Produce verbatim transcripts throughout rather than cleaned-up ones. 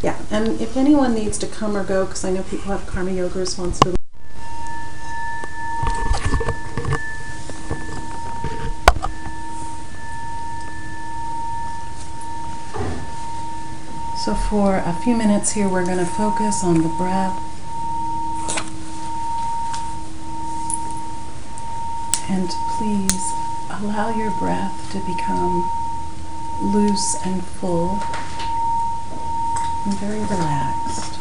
Yeah, and if anyone needs to come or go, because I know people have karma yoga responsibility. So for a few minutes here, we're going to focus on the breath. And please allow your breath to become loose and full and very relaxed.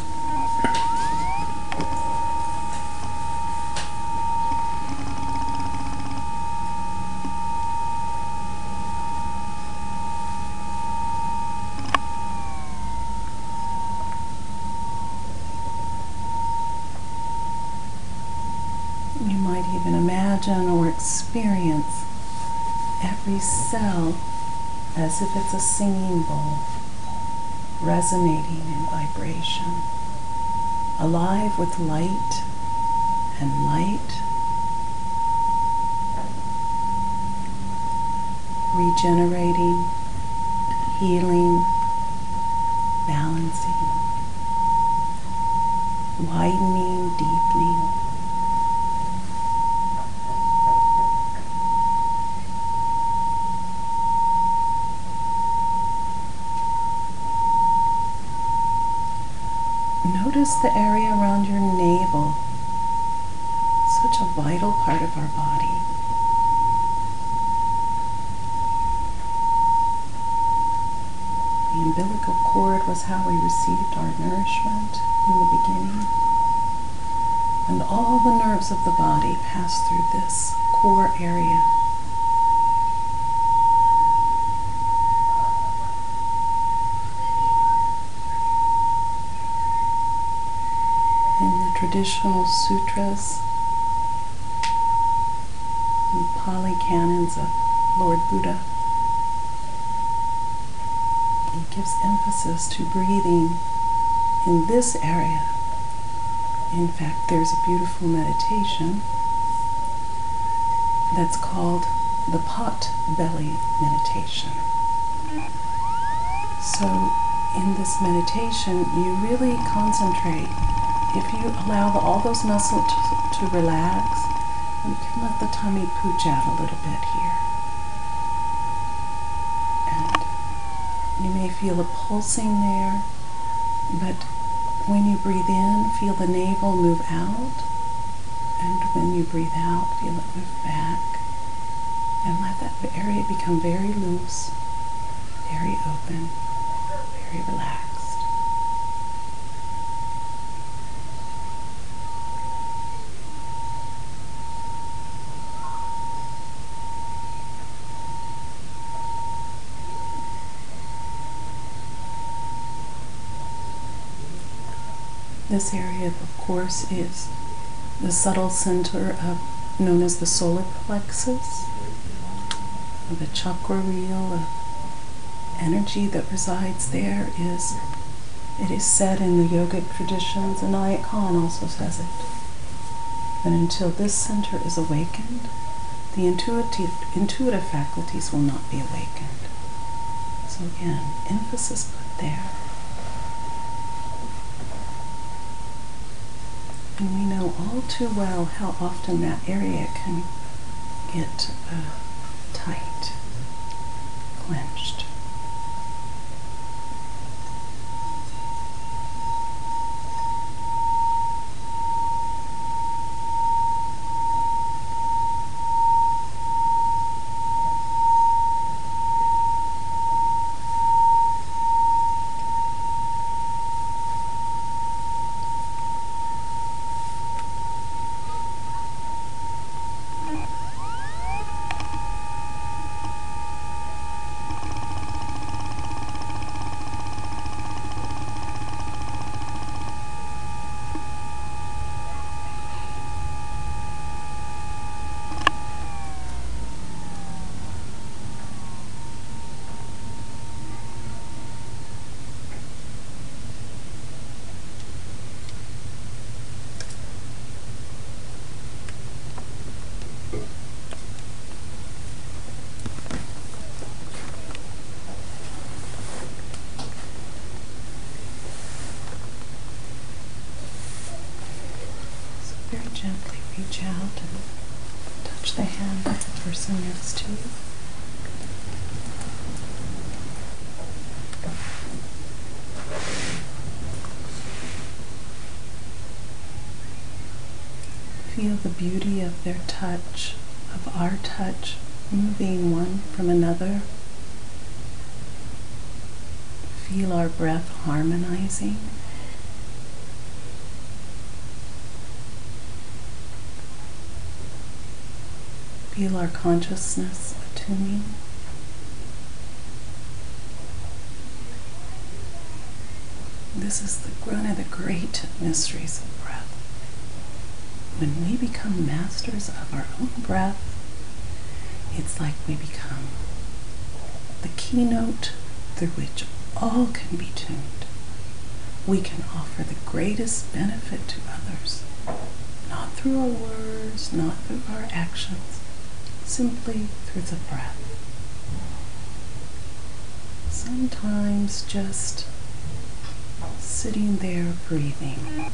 You might even imagine or experience every cell as if it's a singing bowl, resonating in vibration, alive with light and light, regenerating, healing, balancing, widening, deepening. Notice the area around your navel, such a vital part of our body. The umbilical cord was how we received our nourishment in the beginning. And all the nerves of the body pass through this core area. In the traditional sutras and Pali canons of Lord Buddha, he gives emphasis to breathing in this area. In fact, there's a beautiful meditation that's called the pot belly meditation. So in this meditation, you really concentrate. If you allow the, all those muscles to, to relax, you can let the tummy pooch out a little bit here. And you may feel a pulsing there, but when you breathe in, feel the navel move out, and when you breathe out, feel it move back, and let that area become very loose, very open, very relaxed. This area, of course, is the subtle center of, known as the solar plexus, the chakra wheel of energy that resides there. Is it is said in the yogic traditions, and Nayat Khan also says it, that until this center is awakened, the intuitive, intuitive faculties will not be awakened. So again, emphasis put there. And we know all too well how often that area can get uh, tight, clenched. very gently reach out and touch the hand of the person next to you. Feel the beauty of their touch, of our touch, moving one from another. Feel our breath harmonizing. Feel our consciousness attuning. This is the, one of the great mysteries of breath. When we become masters of our own breath, it's like we become the keynote through which all can be tuned. We can offer the greatest benefit to others, not through our words, not through our actions, simply through the breath. Sometimes just sitting there breathing.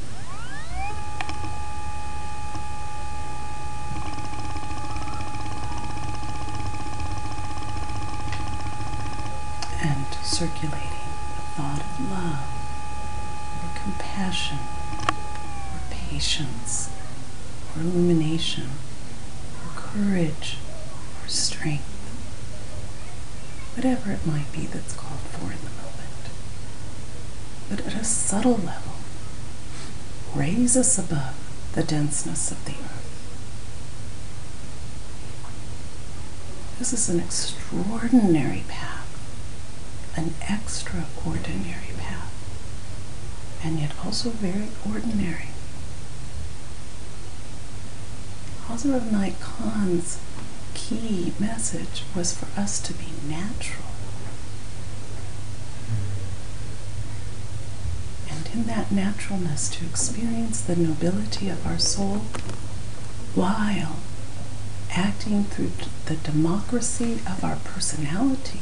And circulating a thought of love, or compassion, or patience, or illumination, or courage, or strength, whatever it might be that's called for in the moment. But at a subtle level, raise us above the denseness of the earth. This is an extraordinary path. An extraordinary path, and yet also very ordinary. Hosrov-Nike Khan's key message was for us to be natural. And in that naturalness to experience the nobility of our soul while acting through the democracy of our personality.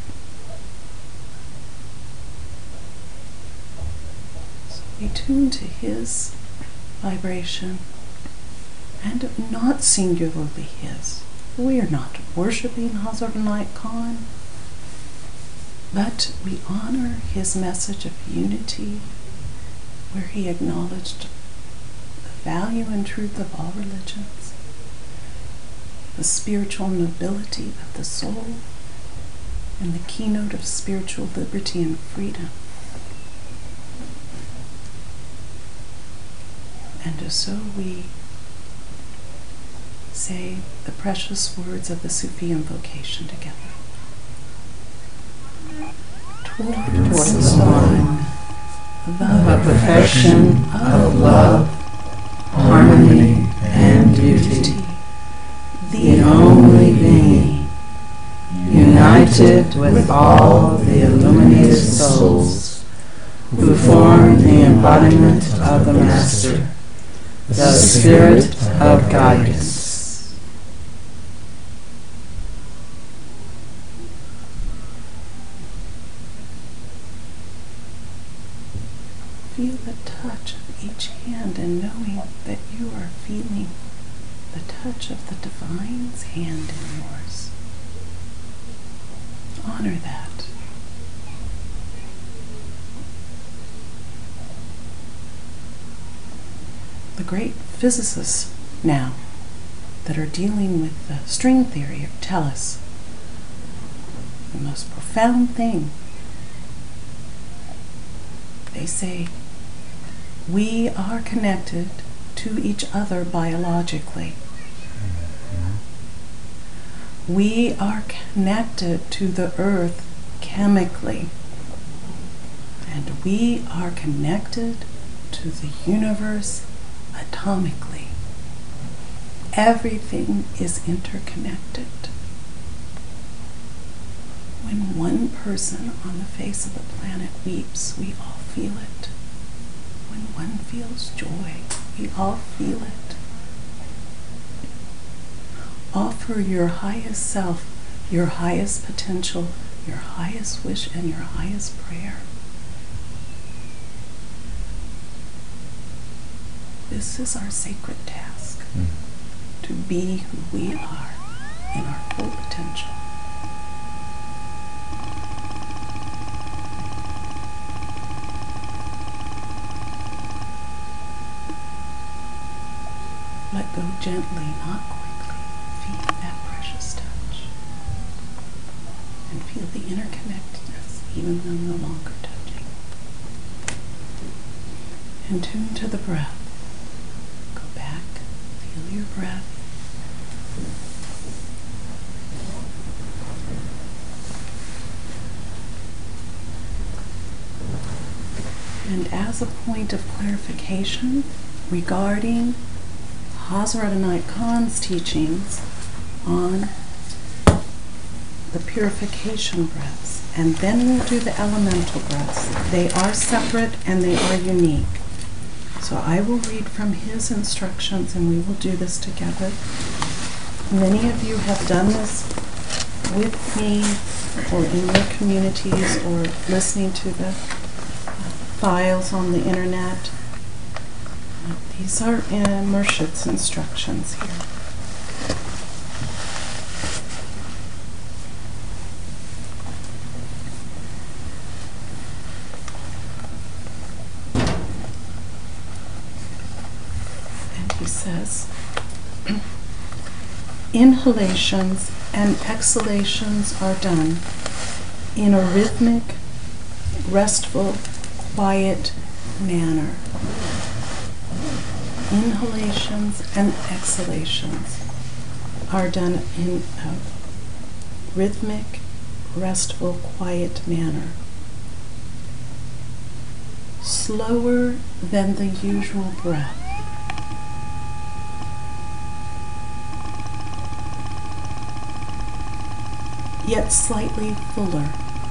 We tune to his vibration, and not singularly his. We are not worshiping Hosrov-Nike Khan, but we honor his message of unity, where he acknowledged the value and truth of all religions, the spiritual nobility of the soul, and the keynote of spiritual liberty and freedom. And so we say the precious words of the Sufi invocation together. Towards the one, the perfection of love, harmony, and beauty, the only being, united with all the illuminated souls who form the embodiment of the Master, the Spirit of Guidance. Feel the touch of each hand and knowing that you are feeling the touch of the Divine's hand in yours. Honor that. The great physicists now that are dealing with the string theory tell us the most profound thing. They say we are connected to each other biologically. We are connected to the earth chemically. And we are connected to the universe atomically. Everything is interconnected. When one person on the face of the planet weeps, we all feel it. When one feels joy, we all feel it. Offer your highest self, your highest potential, your highest wish, and your highest prayer. this is our sacred task, mm. to be who we are in our full potential. Let go gently, not quickly. Feel that precious touch. And feel the interconnectedness, even though no longer touching. And tune to the breath. Go back, feel your breath. And as a point of clarification regarding Hazrat Khan's teachings on the purification breaths, and then we'll do the elemental breaths. They are separate and they are unique. So I will read from his instructions and we will do this together. Many of you have done this with me or in your communities or listening to the files on the internet. These are in Murshid's instructions here. And he says, inhalations and exhalations are done in a rhythmic, restful, quiet manner. Inhalations and exhalations are done in a rhythmic, restful, quiet manner. Slower than the usual breath. Yet slightly fuller.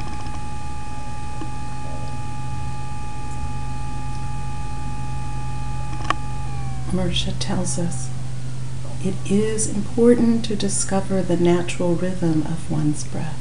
Murshid tells us it is important to discover the natural rhythm of one's breath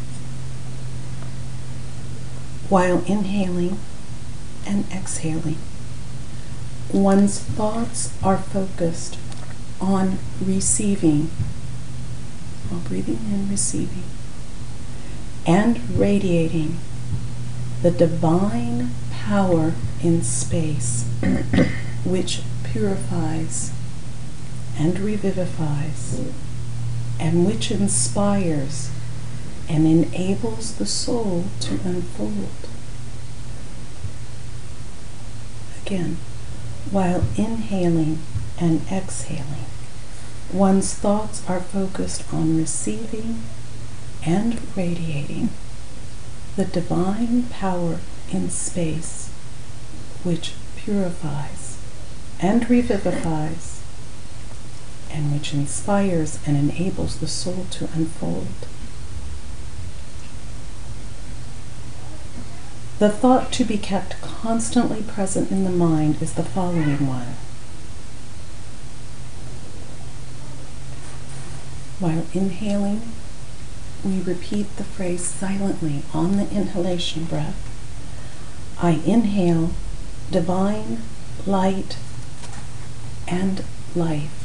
while inhaling and exhaling. One's thoughts are focused on receiving, while breathing in, receiving, and radiating the divine power in space, which purifies and revivifies, and which inspires and enables the soul to unfold. Again, while inhaling and exhaling, one's thoughts are focused on receiving and radiating the divine power in space, which purifies and revivifies, and which inspires and enables the soul to unfold. The thought to be kept constantly present in the mind is the following one. While inhaling, we repeat the phrase silently on the inhalation breath. I inhale divine light and life.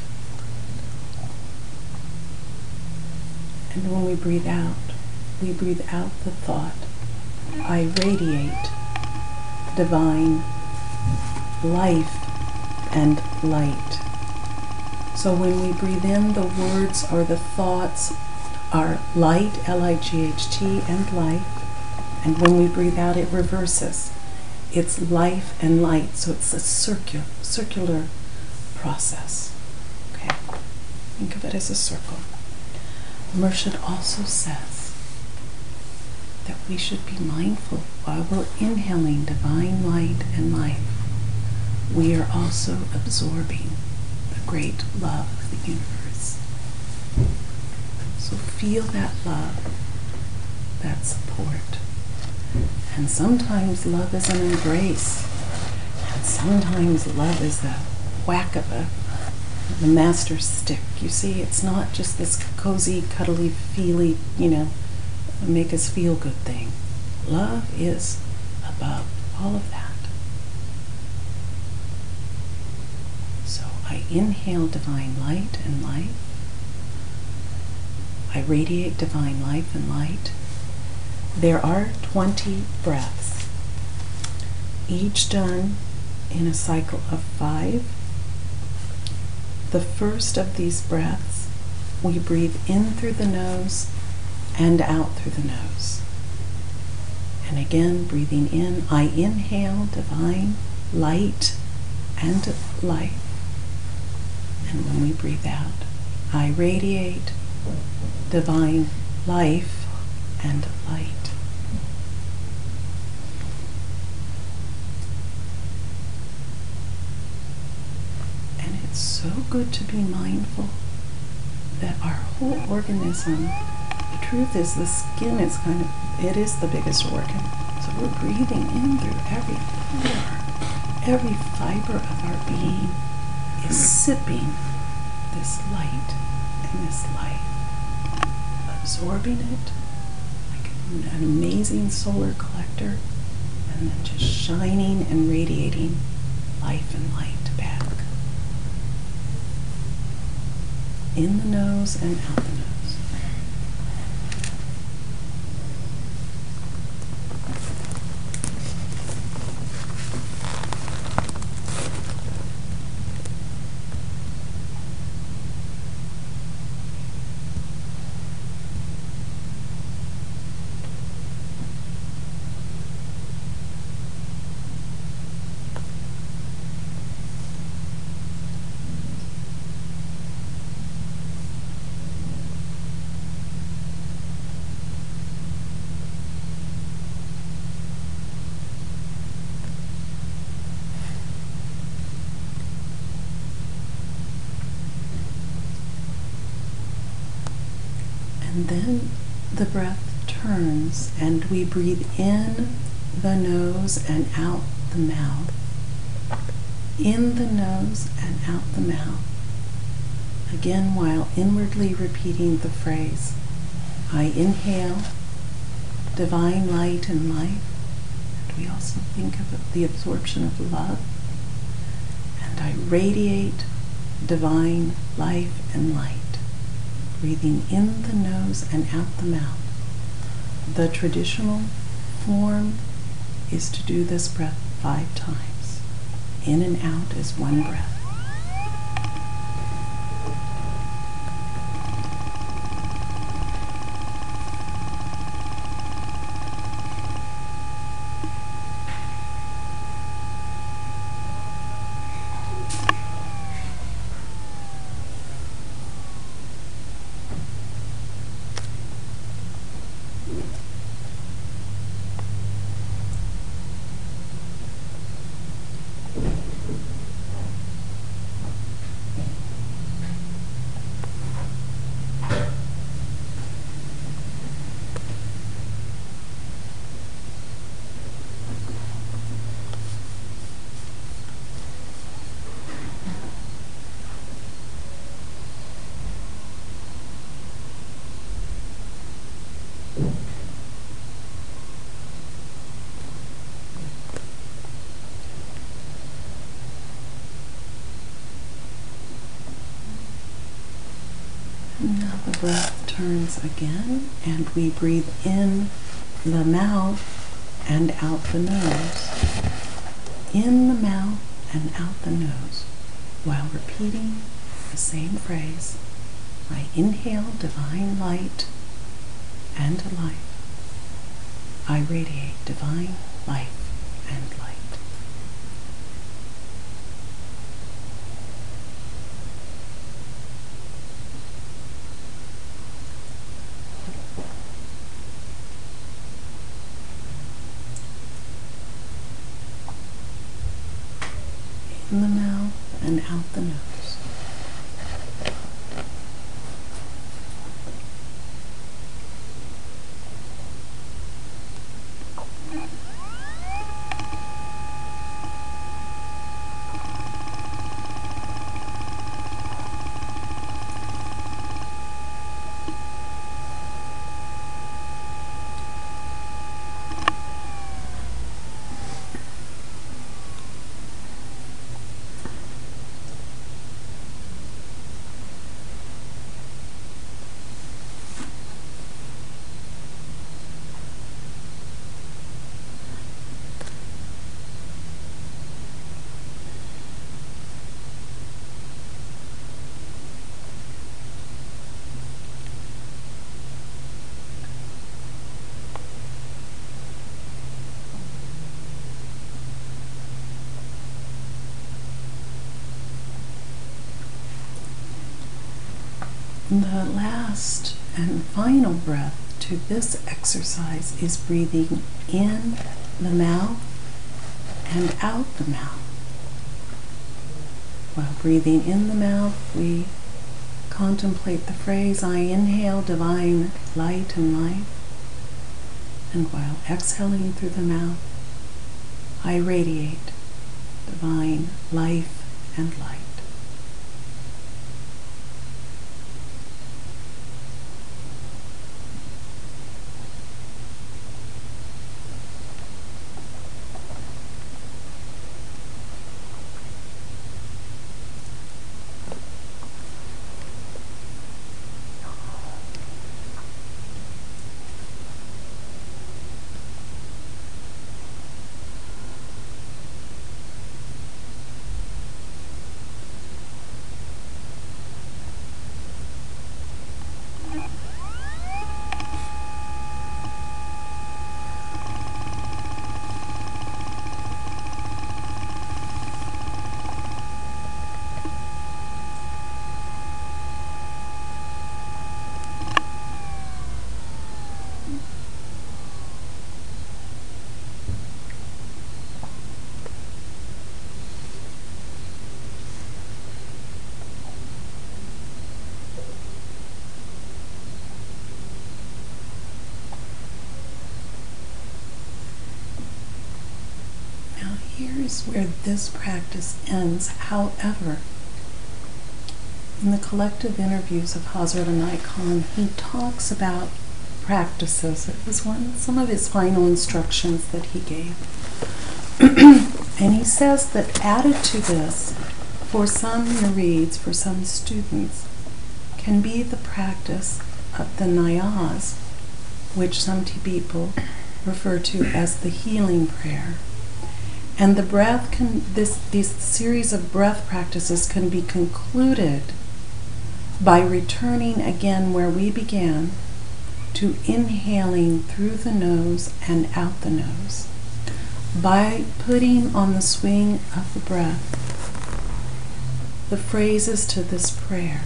And when we breathe out, we breathe out the thought, I radiate divine life and light. So when we breathe in, the words or the thoughts are light, L I G H T, and life. And when we breathe out, it reverses. It's life and light, so it's a circular, circular process. Okay, think of it as a circle. Murshid also says that we should be mindful while we're inhaling divine light and life, we are also absorbing the great love of the universe. So feel that love, that support. And sometimes love is an embrace, and sometimes love is a whack of a the master's stick. You see, it's not just this cozy, cuddly, feely, you know, make us feel good thing. Love is above all of that. So inhale divine light and life. I radiate divine life and light. There are twenty breaths, each done in a cycle of five. The first of these breaths, we breathe in through the nose and out through the nose. And again, breathing in, I inhale divine light and life. And when we breathe out, I radiate divine life and light. And it's so good to be mindful that our whole organism, the truth is the skin is kind of, it is the biggest organ. So we're breathing in through every pore. Every fiber of our being is sipping this light and this life, absorbing it like an amazing solar collector, and then just shining and radiating life and light back. In the nose and out the nose. And then the breath turns and we breathe in the nose and out the mouth. In the nose and out the mouth. Again, while inwardly repeating the phrase, I inhale divine light and life. And we also think of the absorption of love. And I radiate divine life and light. Breathing in the nose and out the mouth. The traditional form is to do this breath five times. In and out is one breath. Now the breath turns again, and we breathe in the mouth and out the nose. In the mouth and out the nose, while repeating the same phrase. I inhale divine light and life. I radiate divine life and light. In the mouth and out the nose. The last and final breath to this exercise is breathing in the mouth and out the mouth. While breathing in the mouth, we contemplate the phrase, I inhale divine light and life. And while exhaling through the mouth, I radiate divine life and light. Here's where this practice ends. However, in the collective interviews of Hazrat Inayat Khan, he talks about practices. It was one, some of his final instructions that he gave. And he says that added to this, for some murids, for some students, can be the practice of the niyaz, which some people refer to as the healing prayer. And the breath can, this, these series of breath practices can be concluded by returning again where we began, to inhaling through the nose and out the nose, by putting on the swing of the breath the phrases to this prayer.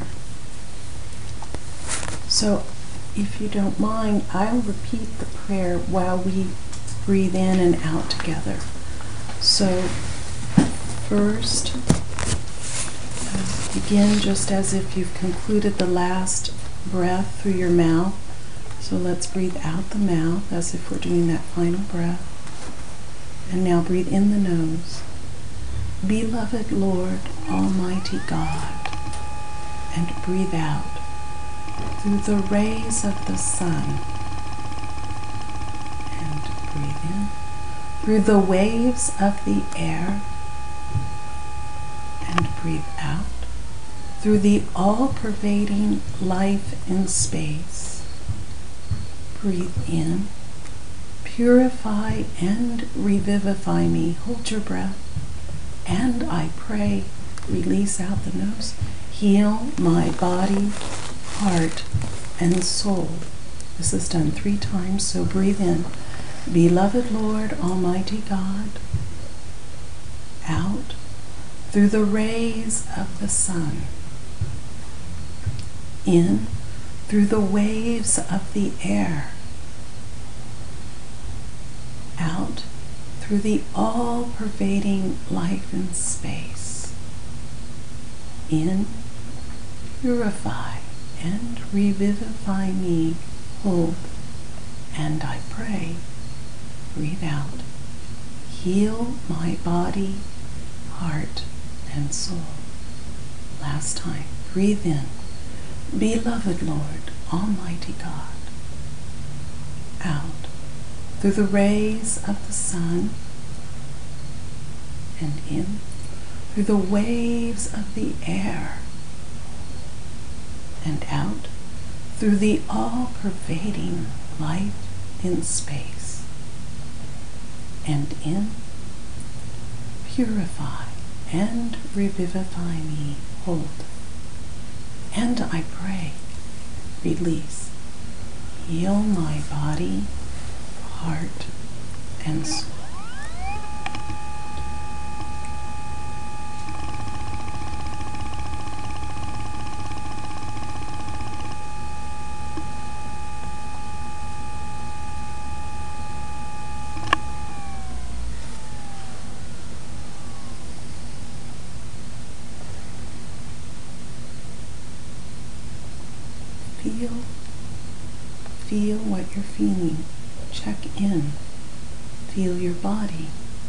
So, if you don't mind, I'll repeat the prayer while we breathe in and out together. So, first, uh, begin just as if you've concluded the last breath through your mouth. So let's breathe out the mouth as if we're doing that final breath. And now breathe in the nose. Beloved Lord, Almighty God. And breathe out through the rays of the sun. And breathe in through the waves of the air, and breathe out through the all-pervading life in space. Breathe in, purify and revivify me. Hold your breath, and I pray, release out the nose. Heal my body, heart, and soul. This is done three times, so breathe in. Beloved Lord, Almighty God, out through the rays of the sun, in through the waves of the air, out through the all-pervading life in space, in, purify and revivify me, hold, and I pray. Breathe out. Heal my body, heart, and soul. Last time. Breathe in. Beloved Lord, Almighty God. Out. Through the rays of the sun. And in. Through the waves of the air. And out. Through the all-pervading light in space. And in, purify and revivify me, hold. And I pray, release, heal my body, heart, and soul. feel, feel what you're feeling. Check in. Feel your body.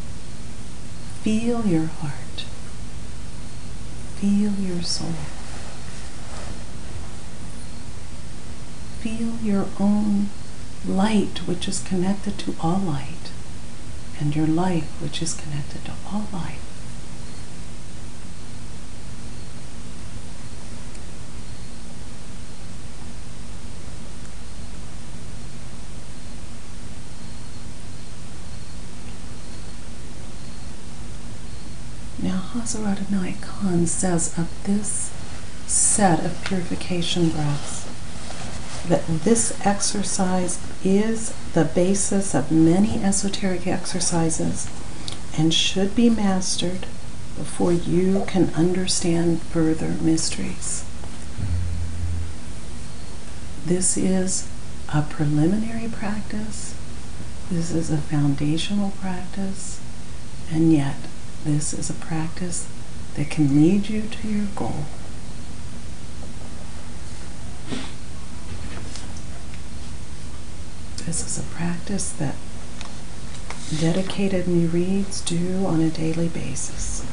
Feel your heart. Feel your soul. Feel your own light, which is connected to all light, and your life, which is connected to all life. Now, Hazrat Inayat Khan says of this set of purification breaths that this exercise is the basis of many esoteric exercises and should be mastered before you can understand further mysteries. This is a preliminary practice, this is a foundational practice, and yet this is a practice that can lead you to your goal. This is a practice that dedicated murids do on a daily basis.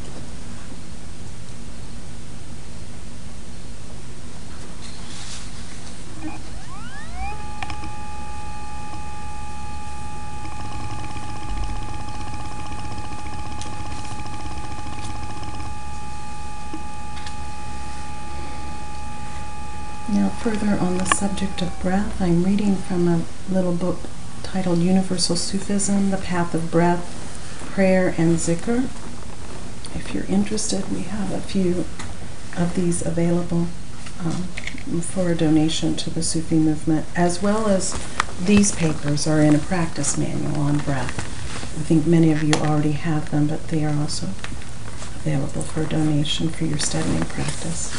Now, further on the subject of breath, I'm reading from a little book titled Universal Sufism, The Path of Breath, Prayer, and Zikr. If you're interested, we have a few of these available um, for a donation to the Sufi movement, as well as these papers are in a practice manual on breath. I think many of you already have them, but they are also available for a donation for your studying practice.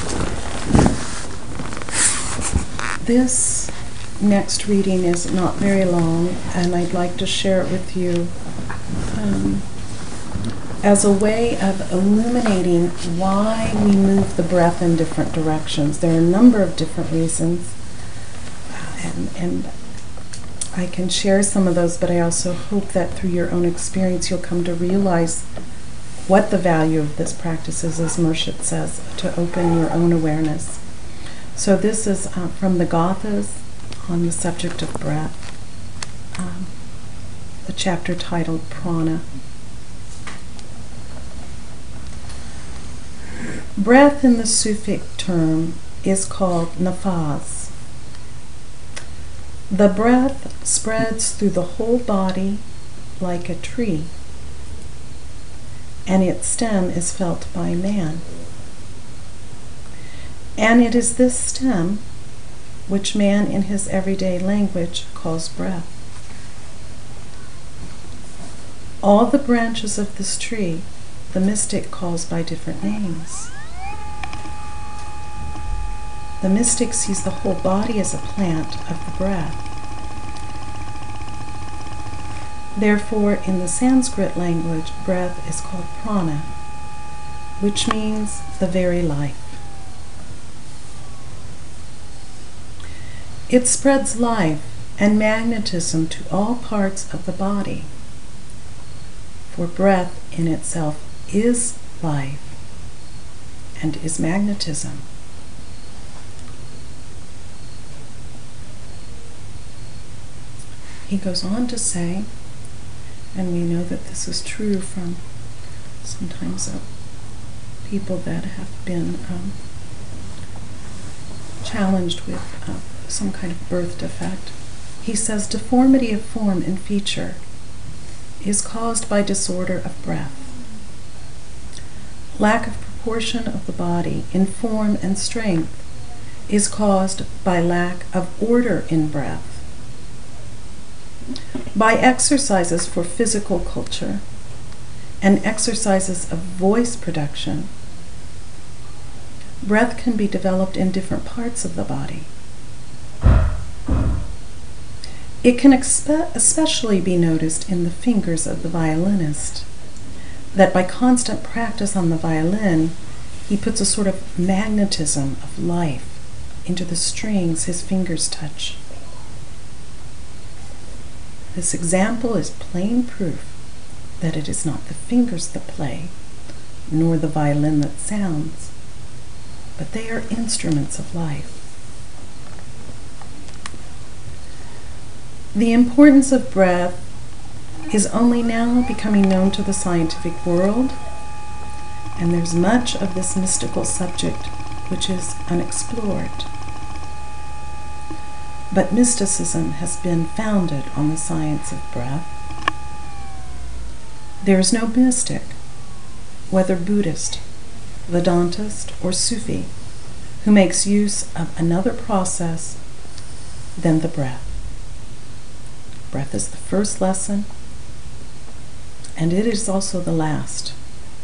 This next reading is not very long, and I'd like to share it with you um, as a way of illuminating why we move the breath in different directions. There are a number of different reasons, uh, and, and I can share some of those, but I also hope that through your own experience you'll come to realize what the value of this practice is, as Murshid says, to open your own awareness. So this is uh, from the Gathas on the subject of breath, um, the chapter titled Prana. Breath in the Sufic term is called nafas. The breath spreads through the whole body like a tree, and its stem is felt by man. And it is this stem which man in his everyday language calls breath. All the branches of this tree the mystic calls by different names. The mystic sees the whole body as a plant of the breath. Therefore, in the Sanskrit language, breath is called prana, which means the very life. It spreads life and magnetism to all parts of the body, for breath in itself is life and is magnetism. He goes on to say, and we know that this is true from sometimes uh, people that have been um, challenged with uh, some kind of birth defect. He says, deformity of form and feature is caused by disorder of breath. Lack of proportion of the body in form and strength is caused by lack of order in breath. By exercises for physical culture and exercises of voice production, breath can be developed in different parts of the body. It can expe- especially be noticed in the fingers of the violinist, that by constant practice on the violin, he puts a sort of magnetism of life into the strings his fingers touch. This example is plain proof that it is not the fingers that play, nor the violin that sounds, but they are instruments of life. The importance of breath is only now becoming known to the scientific world, and there's much of this mystical subject which is unexplored. But mysticism has been founded on the science of breath. There is no mystic, whether Buddhist, Vedantist, or Sufi, who makes use of another process than the breath. Breath is the first lesson, and it is also the last.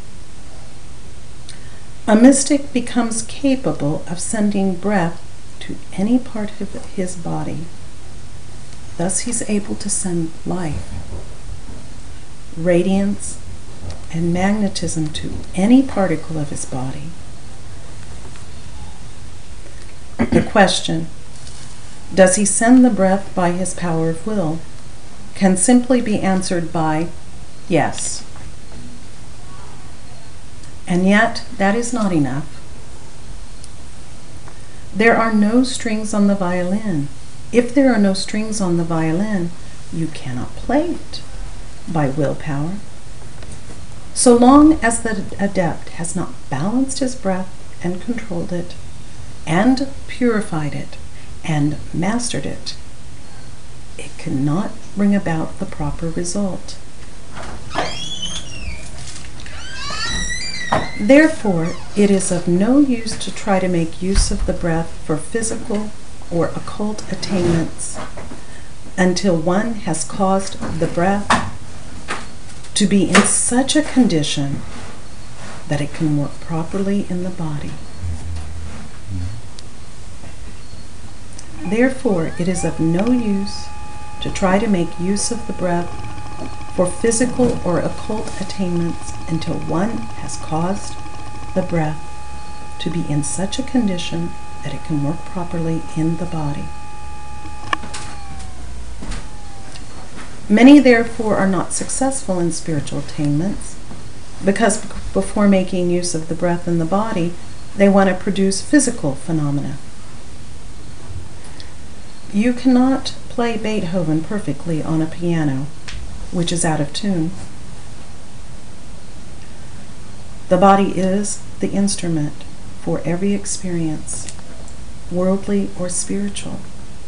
A mystic becomes capable of sending breath to any part of his body. Thus he's able to send life, radiance, and magnetism to any particle of his body. The question, does he send the breath by his power of will, can simply be answered by yes. And yet, that is not enough. There are no strings on the violin. If there are no strings on the violin, you cannot play it by willpower. So long as the adept has not balanced his breath and controlled it, and purified it, and mastered it, it cannot bring about the proper result. Therefore, it is of no use to try to make use of the breath for physical or occult attainments until one has caused the breath to be in such a condition that it can work properly in the body. Therefore, it is of no use to try to make use of the breath for physical or occult attainments until one has caused the breath to be in such a condition that it can work properly in the body. Many, therefore, are not successful in spiritual attainments because before making use of the breath in the body, they want to produce physical phenomena. You cannot play Beethoven perfectly on a piano, which is out of tune. The body is the instrument for every experience, worldly or spiritual.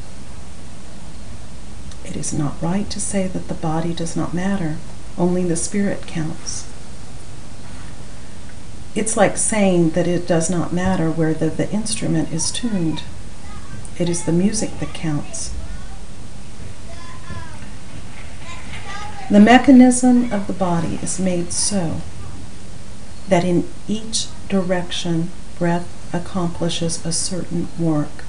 It is not right to say that the body does not matter, only the spirit counts. It's like saying that it does not matter where the, the instrument is tuned. It is the music that counts. The mechanism of the body is made so that in each direction breath accomplishes a certain work.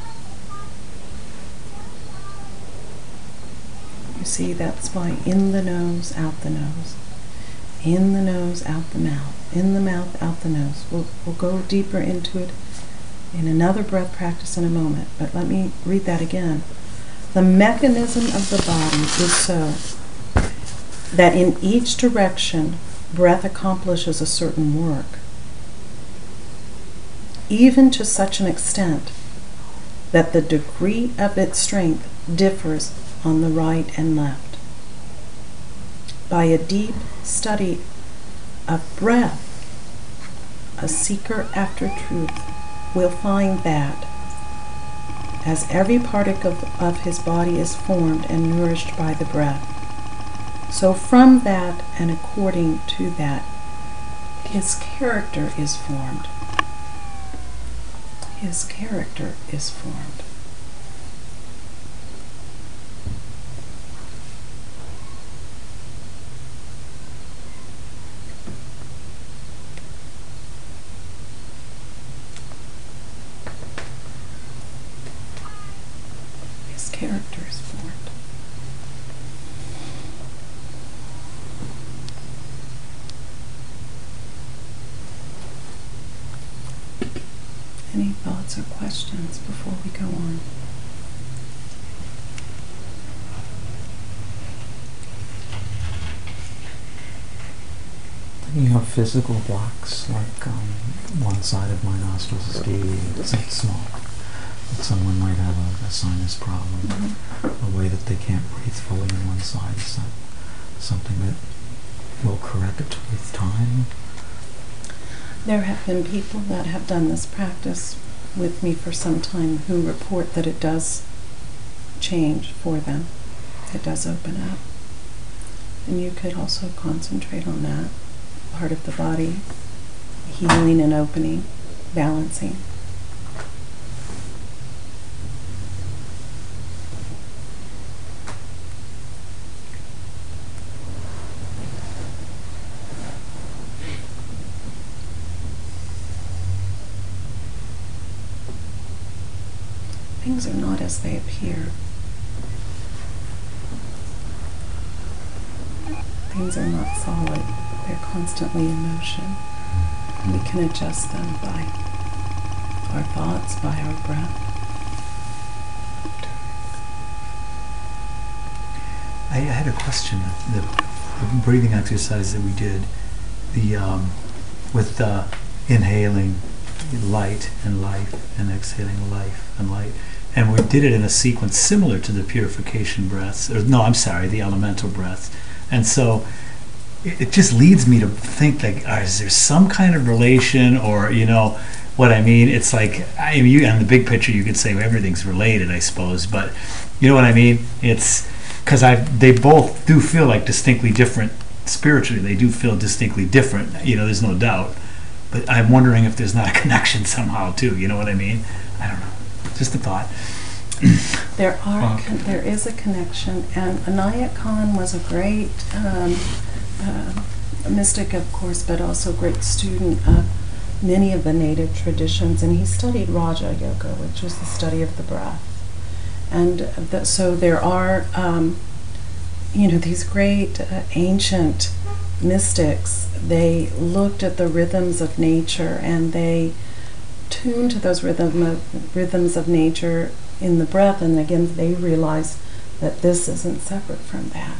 You see, that's why in the nose, out the nose. In the nose, out the mouth. In the mouth, out the nose. We'll, we'll go deeper into it in another breath practice in a moment, but let me read that again. The mechanism of the body is so that in each direction breath accomplishes a certain work, even to such an extent that the degree of its strength differs on the right and left. By a deep study of breath, a seeker after truth will find that as every particle of, of his body is formed and nourished by the breath, so from that and according to that, his character is formed. His character is formed. His character is formed. Any thoughts? thoughts or questions before we go on? You have physical blocks, like um, one side of my nostrils is gaping, it's not small. But someone might have a, a sinus problem, mm-hmm. a way that they can't breathe fully on one side. Is that something that will correct with time? There have been people that have done this practice with me for some time who report that it does change for them. It does open up. And you could also concentrate on that part of the body, healing and opening, balancing. Things are not as they appear. Things are not solid. They're constantly in motion. And we can adjust them by our thoughts, by our breath. I had a question. The, the breathing exercise that we did, the um, with uh, inhaling light and life and exhaling life and light, and we did it in a sequence similar to the purification breaths. Or, no, I'm sorry, the elemental breaths. And so it just leads me to think, like, uh, is there some kind of relation, or, you know, what I mean? It's like, I mean, you, on the big picture, you could say well, everything's related, I suppose, but you know what I mean? It's because I they both do feel like distinctly different spiritually. They do feel distinctly different, you know, there's no doubt. But I'm wondering if there's not a connection somehow, too, you know what I mean? I don't know. Just a thought. There are, Okay. there is a connection, and Inayat Khan was a great um, uh, mystic, of course, but also a great student of many of the native traditions, and he studied Raja Yoga, which was the study of the breath. And the, so there are, um, you know, these great uh, ancient mystics. They looked at the rhythms of nature, and they tuned to those rhythm of, rhythms of nature in the breath, and again they realize that this isn't separate from that.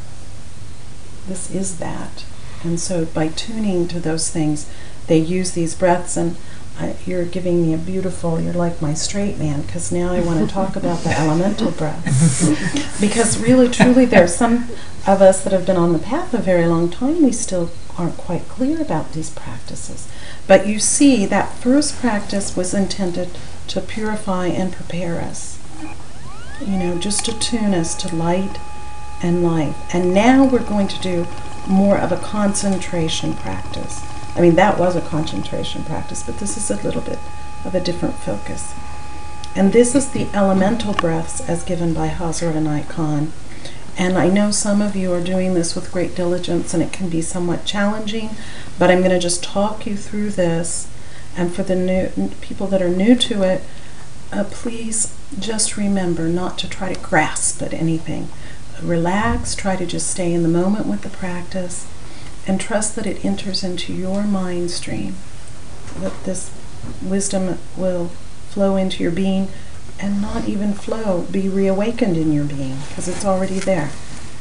This is that. And so by tuning to those things, they use these breaths, and I, you're giving me a beautiful, you're like my straight man, because now I want to talk about the elemental breaths. Because really, truly, there are some of us that have been on the path a very long time, we still aren't quite clear about these practices. But you see, that first practice was intended to purify and prepare us. You know, just to tune us to light and life. And now we're going to do more of a concentration practice. I mean, that was a concentration practice, but this is a little bit of a different focus. And this is the elemental breaths as given by Hazrat Inayat Khan. And I know some of you are doing this with great diligence, and it can be somewhat challenging, but I'm going to just talk you through this. And for the new people that are new to it, uh, please just remember not to try to grasp at anything. Relax, try to just stay in the moment with the practice, and trust that it enters into your mind stream, that this wisdom will flow into your being, and not even flow, be reawakened in your being, because it's already there.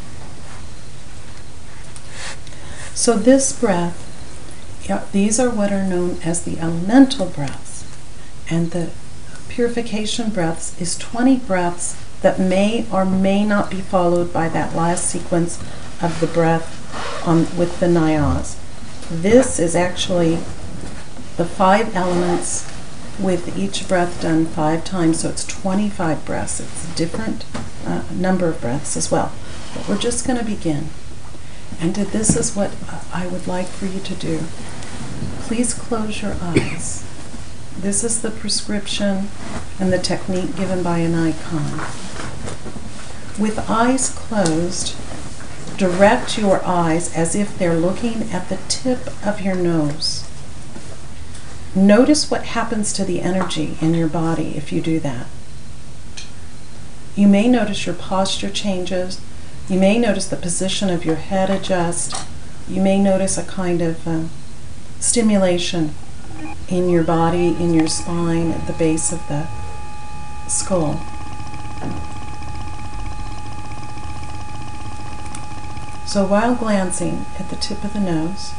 So this breath, yeah, these are what are known as the elemental breaths, and the purification breaths is twenty breaths that may or may not be followed by that last sequence of the breath on, with the nayas. This is actually the five elements with each breath done five times, so it's twenty-five breaths. It's a different uh, number of breaths as well. But we're just going to begin. And this is what I would like for you to do. Please close your eyes. This is the prescription and the technique given by Inayat Khan. With eyes closed, direct your eyes as if they're looking at the tip of your nose. Notice what happens to the energy in your body if you do that. You may notice your posture changes. You may notice the position of your head adjust. You may notice a kind of uh, stimulation in your body, in your spine, at the base of the skull. So while glancing at the tip of the nose,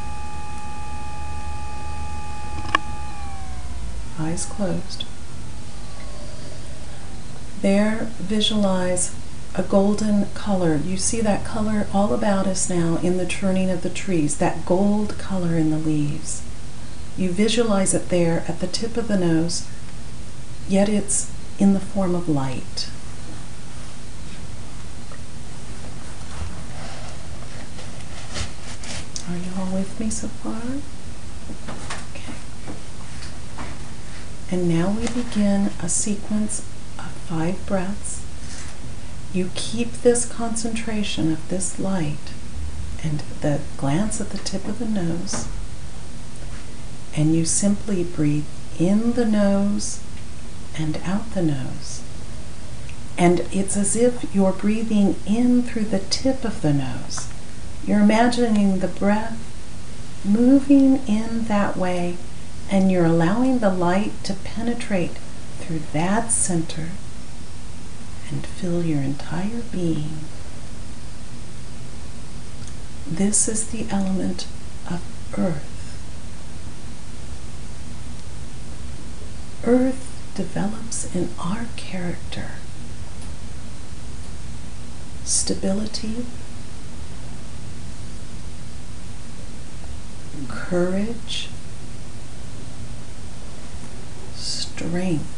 eyes closed, there visualize a golden color. You see that color all about us now in the turning of the trees, that gold color in the leaves. You visualize it there at the tip of the nose, yet it's in the form of light. Are you all with me so far? Okay. And now we begin a sequence of five breaths. You keep this concentration of this light and the glance at the tip of the nose, and you simply breathe in the nose and out the nose. And it's as if you're breathing in through the tip of the nose. You're imagining the breath moving in that way, and you're allowing the light to penetrate through that center and fill your entire being. This is the element of earth. Earth develops in our character stability, courage, strength.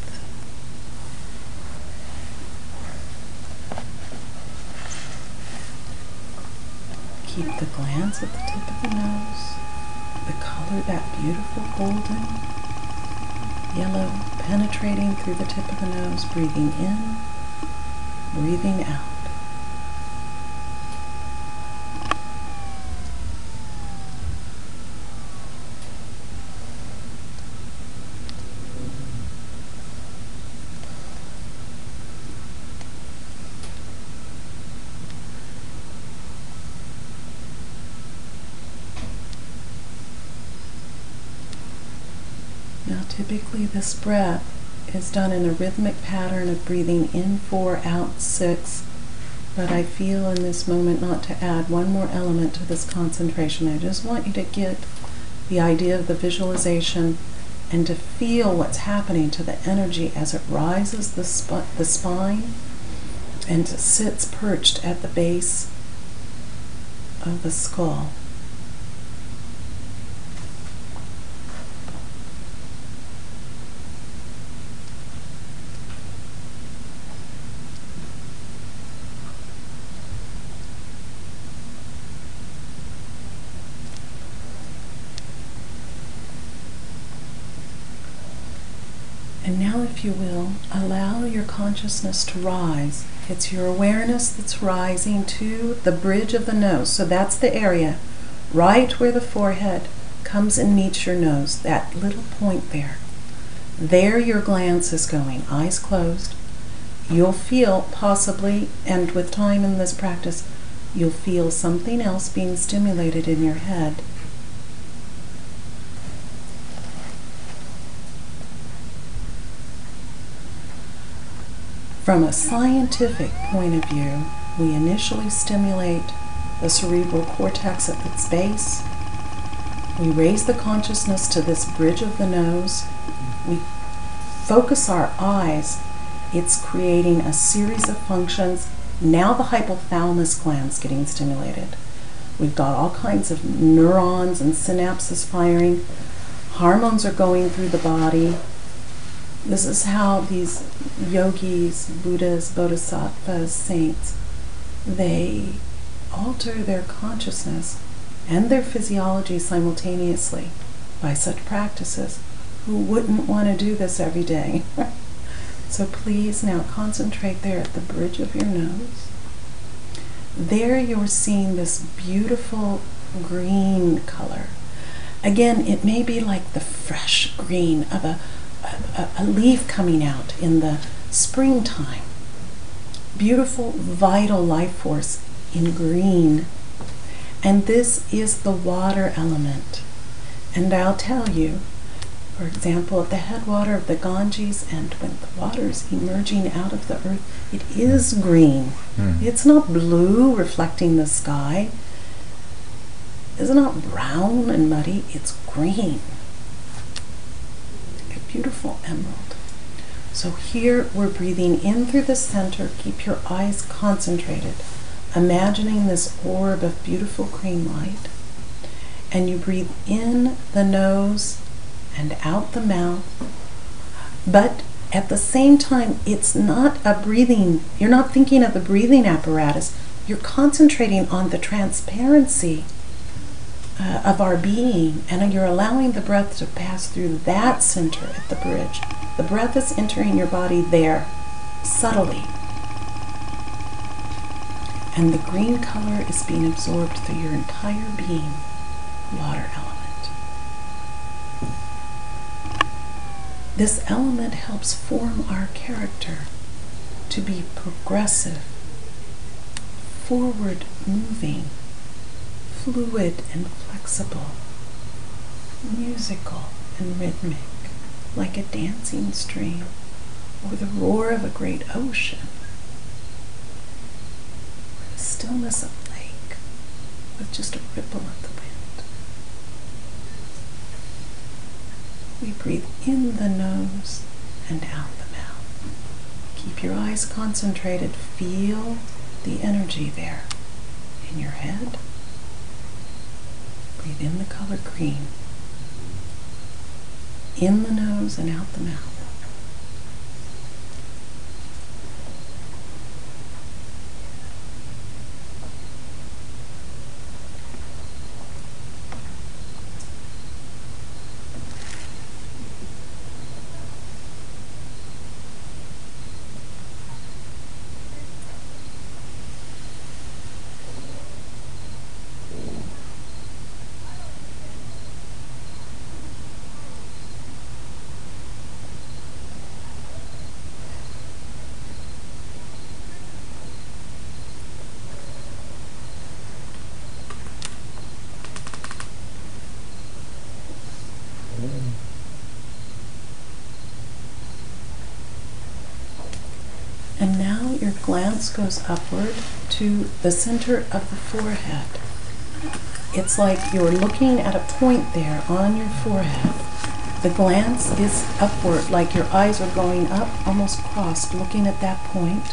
Keep the glance at the tip of the nose, the color, that beautiful golden yellow penetrating through the tip of the nose, breathing in, breathing out. Now, typically this breath is done in a rhythmic pattern of breathing in four, out six, but I feel in this moment not to add one more element to this concentration. I just want you to get the idea of the visualization and to feel what's happening to the energy as it rises the, sp the spine and sits perched at the base of the skull. And now, if you will, allow your consciousness to rise. It's your awareness that's rising to the bridge of the nose. So that's the area right where the forehead comes and meets your nose, that little point there. There your glance is going, eyes closed. You'll feel possibly, and with time in this practice, you'll feel something else being stimulated in your head. From a scientific point of view, we initially stimulate the cerebral cortex at its base. We raise the consciousness to this bridge of the nose. We focus our eyes. It's creating a series of functions. Now the hypothalamus gland's getting stimulated. We've got all kinds of neurons and synapses firing. Hormones are going through the body. This is how these yogis, Buddhas, bodhisattvas, saints, they alter their consciousness and their physiology simultaneously by such practices. Who wouldn't want to do this every day? So please now concentrate there at the bridge of your nose. There you're seeing this beautiful green color. Again, it may be like the fresh green of a A, a leaf coming out in the springtime. Beautiful, vital life force in green. And this is the water element. And I'll tell you, For example, at the headwater of the Ganges, and when the water is emerging out of the earth, it is green. Mm. It's not blue reflecting the sky. It's not brown and muddy. It's green. A beautiful emerald. So here we're breathing in through the center. Keep your eyes concentrated, imagining this orb of beautiful green light. And you breathe in the nose and out the mouth. But at the same time, it's not a breathing, you're not thinking of the breathing apparatus. You're concentrating on the transparency uh, of our being, and you're allowing the breath to pass through that center at the bridge. The breath is entering your body there, subtly. And the green color is being absorbed through your entire being, water element. This element helps form our character to be progressive, forward moving, fluid and flexible, musical and rhythmic, like a dancing stream or the roar of a great ocean, or the stillness of a lake with just a ripple of the wind. We breathe in the nose and out the mouth. Keep your eyes concentrated. Feel the energy there in your head. Breathe in the color green. In the nose and out the mouth. And now your glance goes upward to the center of the forehead. It's like you're looking at a point there on your forehead. The glance is upward, like your eyes are going up, almost crossed, looking at that point.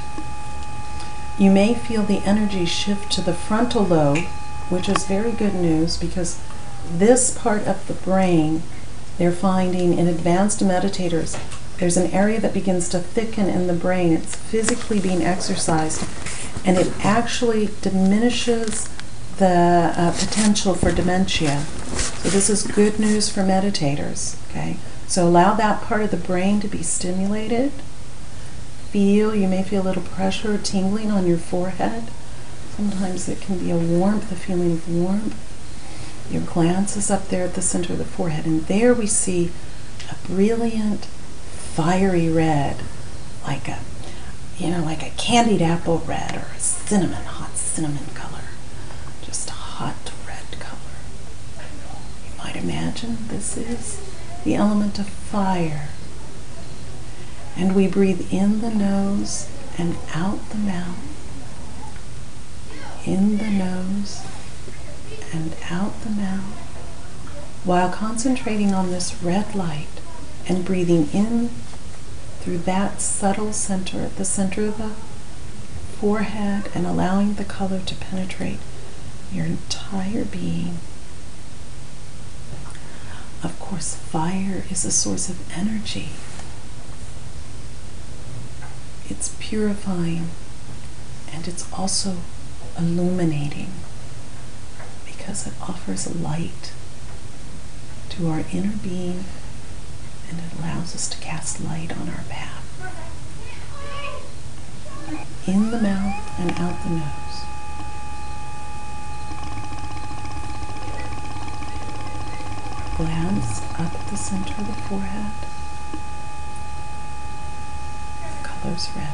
You may feel the energy shift to the frontal lobe, which is very good news because this part of the brain, they're finding in advanced meditators, there's an area that begins to thicken in the brain. It's physically being exercised, and it actually diminishes the uh, potential for dementia. So this is good news for meditators, okay? So allow that part of the brain to be stimulated. Feel, you may feel a little pressure, tingling on your forehead. Sometimes it can be a warmth, a feeling of warmth. Your glance is up there at the center of the forehead, and there we see a brilliant, fiery red, like a, you know, like a candied apple red or a cinnamon, hot cinnamon color. Just a hot red color. You might imagine this is the element of fire. And we breathe in the nose and out the mouth. In the nose and out the mouth, while concentrating on this red light and breathing in through that subtle center at the center of the forehead and allowing the color to penetrate your entire being. Of course, fire is a source of energy. It's purifying, and it's also illuminating because it offers light to our inner being, and it allows us to cast light on our path. In the mouth and out the nose. Glance up at the center of the forehead. The color's red.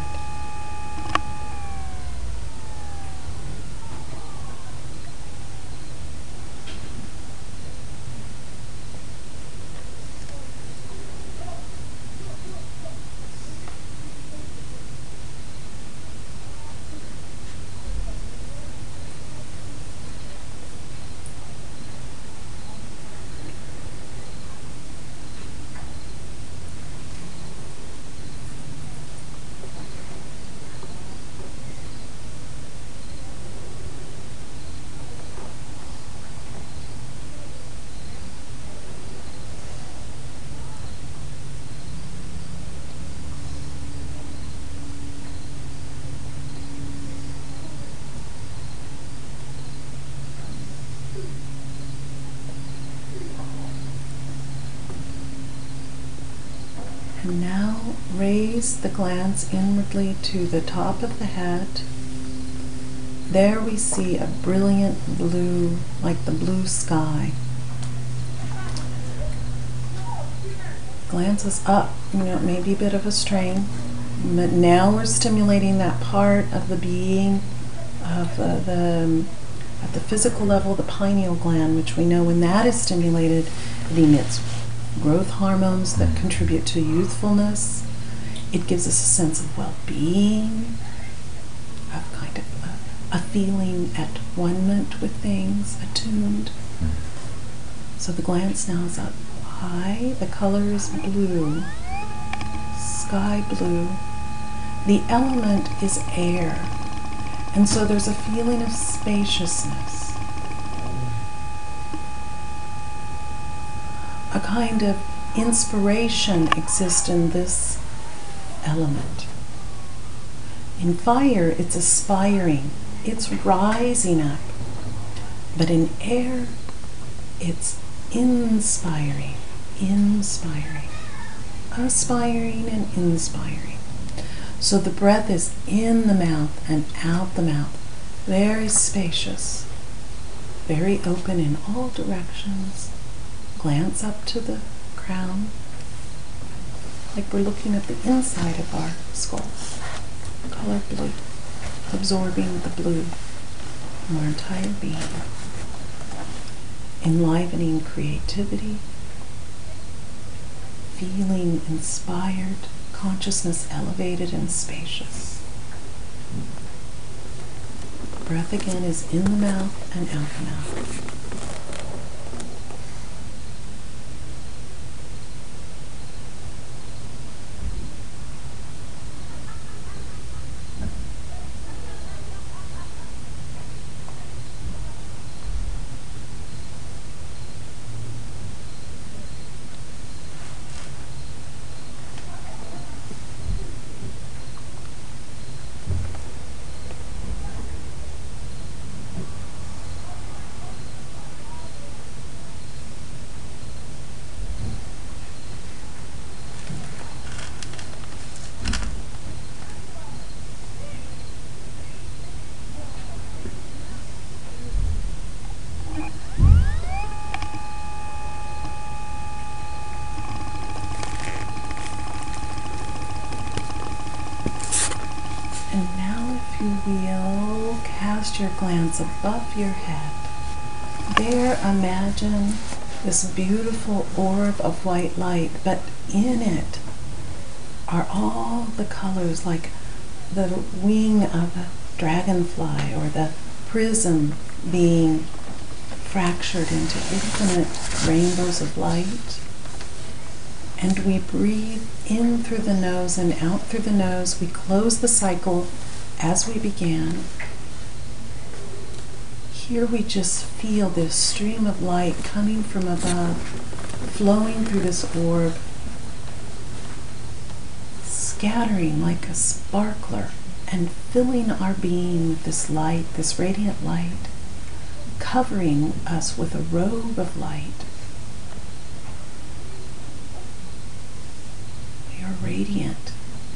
And now raise the glance inwardly to the top of the head. There we see a brilliant blue, like the blue sky. Glances up, you know, maybe a bit of a strain, but now we're stimulating that part of the being, of uh, the, at the physical level, the pineal gland, which we know when that is stimulated, it emits growth hormones that contribute to youthfulness. It gives us a sense of well-being, of kind of a, a feeling at one-ment with things, attuned. So the glance now is up high. The color is blue, sky blue. The element is air. And so there's a feeling of spaciousness. A kind of inspiration exists in this element. In fire, it's aspiring, it's rising up. But in air, it's inspiring, inspiring, aspiring and inspiring. So the breath is in the mouth and out the mouth, very spacious, very open in all directions. Glance up to the crown, like we're looking at the inside of our skull. Color blue, absorbing the blue from our entire being. Enlivening creativity, feeling inspired, consciousness elevated and spacious. Breath again is in the mouth and out the mouth. Wheel, cast your glance above your head. There imagine this beautiful orb of white light, but in it are all the colors, like the wing of a dragonfly or the prism being fractured into infinite rainbows of light. And we breathe in through the nose and out through the nose. We close the cycle as we began. Here we just feel this stream of light coming from above, flowing through this orb, scattering like a sparkler and filling our being with this light, this radiant light, covering us with a robe of light. We are radiant.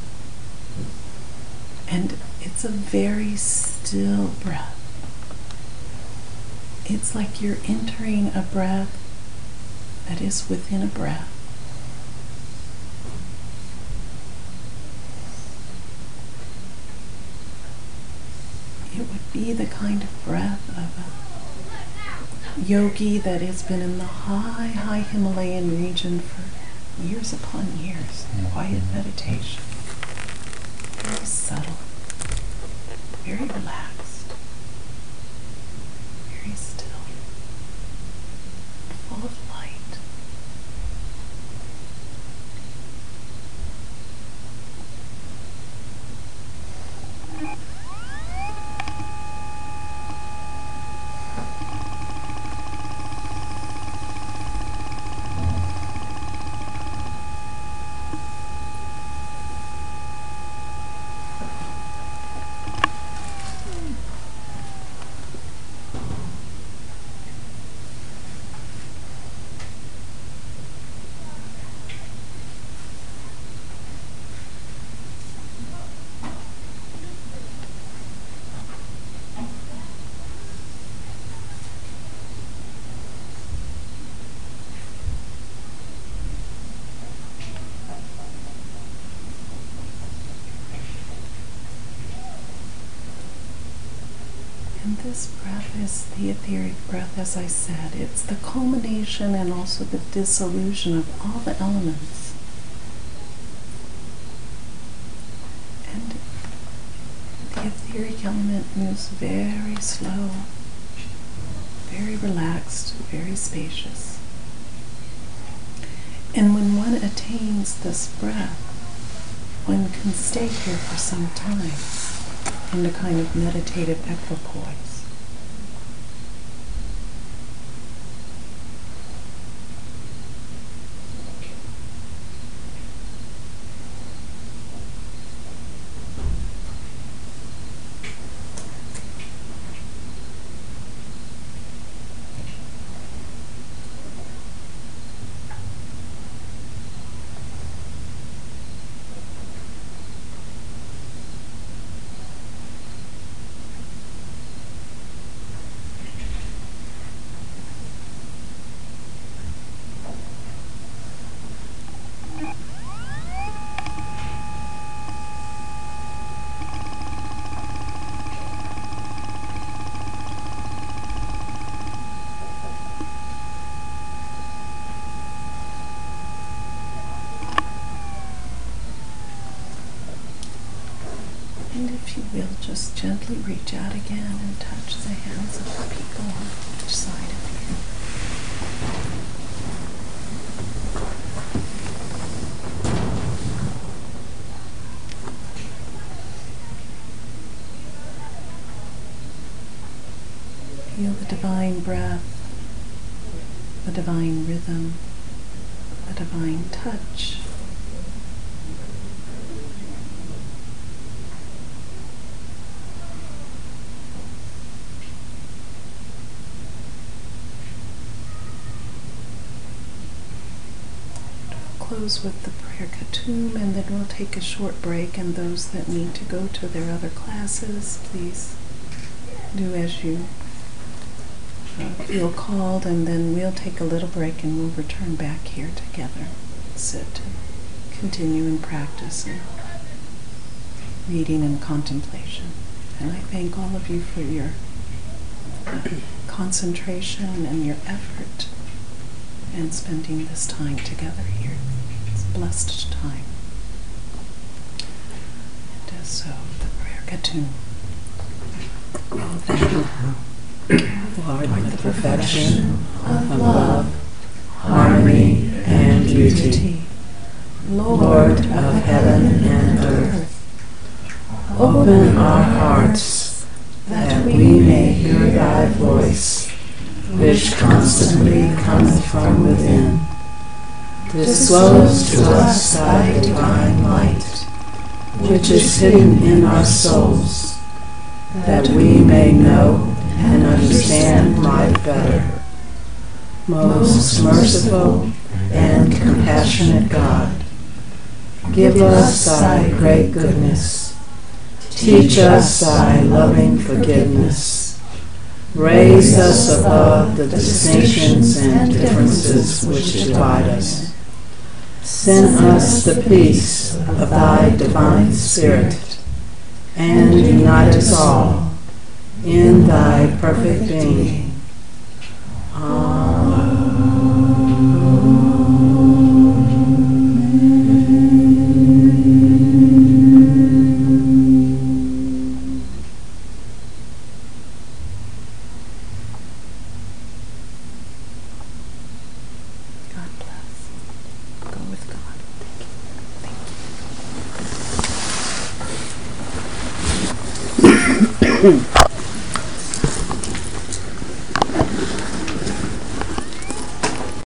And it's a very still breath. It's like you're entering a breath that is within a breath. It would be the kind of breath of a yogi that has been in the high, high Himalayan region for years upon years, quiet meditation. Very subtle, very relaxed, very still, full of light. this breath is the etheric breath, as I said. It's the culmination and also the dissolution of all the elements. And the etheric element moves very slow, very relaxed, very spacious. And when one attains this breath, one can stay here for some time in a kind of meditative equipoise. And if you will, just gently reach out again and touch the hands of the people on each side of you. Feel the divine breath, the divine rhythm, the divine touch. Close with the prayer Khatum, and then we'll take a short break, and those that need to go to their other classes, please do as you uh, feel called, and then we'll take a little break and we'll return back here together, sit and continue in practice and reading and contemplation. And I thank all of you for your uh, concentration and your effort and spending this time together here. It's a blessed time. And uh, so, the prayer Khatum. Lord, the perfection of love, harmony, and beauty, Lord of heaven and earth, open our hearts that we may hear thy voice, which constantly cometh from within. Disclose to us thy divine light, which is hidden in our souls, that we may know and understand life better. Most merciful and compassionate God, give us thy great goodness. Teach us thy loving forgiveness. Raise us above the distinctions and differences which divide us. Send us the peace of thy divine Spirit, and unite us all in thy perfect being. God bless. Go with God. Thank you. Thank you.